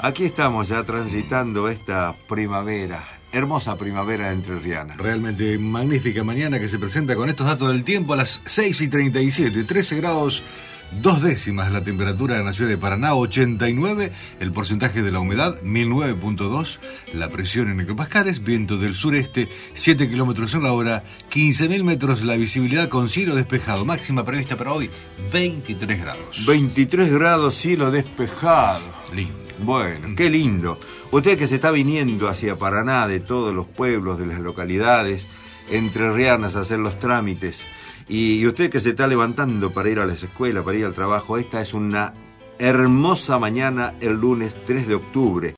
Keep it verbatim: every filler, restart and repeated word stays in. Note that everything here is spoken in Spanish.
Aquí estamos ya transitando esta primavera, hermosa primavera entrerriana. Realmente magnífica mañana que se presenta con estos datos del tiempo a las seis y treinta y siete, trece grados, dos décimas la temperatura en la ciudad de Paraná, ochenta y nueve, el porcentaje de la humedad, mil nueve punto dos, la presión en hectopascales, viento del sureste, siete kilómetros en la hora, quince mil metros la visibilidad con cielo despejado, máxima prevista para hoy, veintitrés grados. veintitrés grados, cielo despejado. Lindo. Bueno, qué lindo. Usted que se está viniendo hacia Paraná de todos los pueblos, de las localidades entrerrianas a hacer los trámites, y usted que se está levantando para ir a las escuelas, para ir al trabajo, esta es una hermosa mañana el lunes tres de octubre.